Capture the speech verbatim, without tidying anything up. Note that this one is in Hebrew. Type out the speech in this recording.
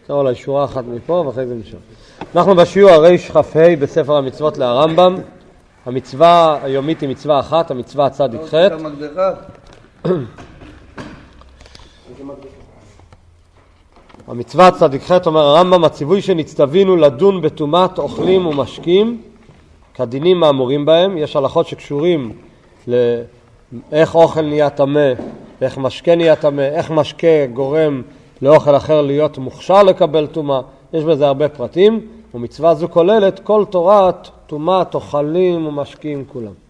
נעבור לשורה אחת מפה ואחרי זה נשאר. אנחנו בשיעור הריש כ"ה בספר המצוות להרמב"ם. המצווה היומית היא מצווה אחת, המצווה הצדיק ח'. המצווה הצדיק ח' אומר הרמב"ם, הציווי שנצטווינו לדון בטומאת אוכלים ומשקים כדינים האמורים בהם. יש הלכות שקשורים לאיך אוכל נהיה טמא, איך משקה נהיה טמא, איך משקה גורם לאוכל אחר להיות מוכשר לקבל טומאה. יש בזה הרבה פרטים, ומצווה זו כוללת כל תורת טומאת אוכלים ומשקים כולם.